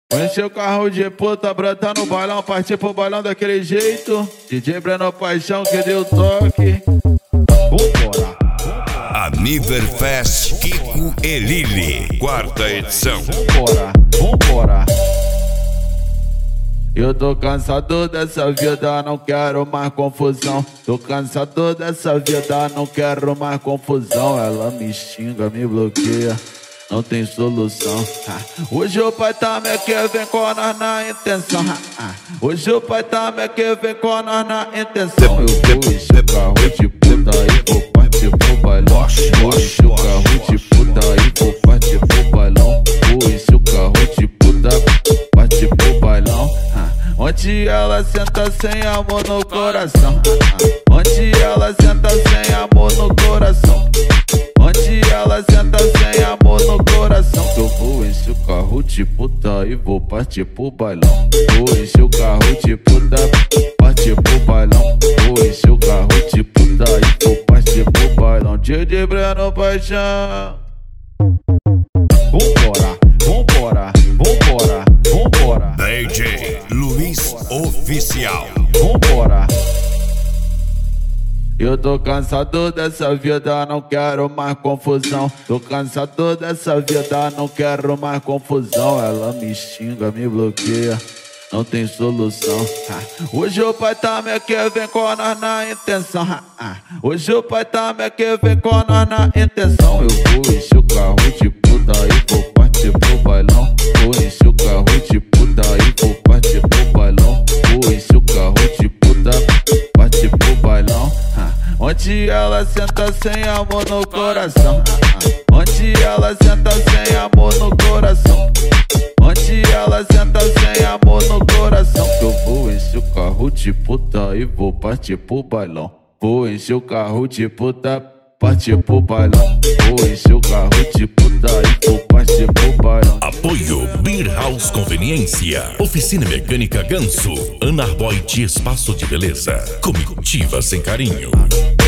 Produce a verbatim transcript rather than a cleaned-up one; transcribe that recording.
Enche o carro de puta, brota no bailão, partir pro bailão daquele jeito. D J Breno Paixão que deu toque. Vambora. Aniverfest Kiko e Lili, quarta edição. Vambora, vambora. Eu tô cansado dessa vida, não quero mais confusão. Tô cansado dessa vida, não quero mais confusão. Ela me xinga, me bloqueia, não tem solução. Hoje o pai tá me que vem com nós na intenção. Hoje o pai tá me que vem com nós na intenção. Eu vou encher o carro de puta e vou partir pro bailão. Vou encher o carro de puta e vou partir pro bailão. Vou encher o carro de puta, partir pro bailão. Onde ela senta sem amor no coração. Onde ela senta sem amor no coração. Onde ela senta sem amor no coração. Que eu vou encher o carro de puta e vou partir pro bailão. Vou encher o carro de puta, partir pro bailão. Vou encher o carro de puta e vou partir pro bailão. D J Breno Paixão. Vambora, vambora, vambora, vambora. D J Luiz Oficial. Vambora. Eu tô cansado dessa vida, não quero mais confusão. Tô cansado dessa vida, não quero mais confusão. Ela me xinga, me bloqueia, não tem solução. Hoje o pai tá me que vem com nós na intenção. Hoje o pai tá me que vem com nós na intenção. Eu vou encher o carro de puta e vou partir pro bailão. Vou encher o carro de puta e vou partir pro bailão. Vou encher o carro de puta, partir pro bailão. Onde ela senta sem amor no coração. Onde ela senta sem amor no coração. Onde ela senta sem amor no coração. Que eu vou encher o carro de puta e vou partir pro bailão. Vou encher o carro de puta, partir pro bailão. Vou encher o carro de puta e vou partir pro bailão. Apoio Beer House Conveniência, Oficina Mecânica Ganso, Anarboy de Espaço de Beleza, Comitiva Sem Carinho.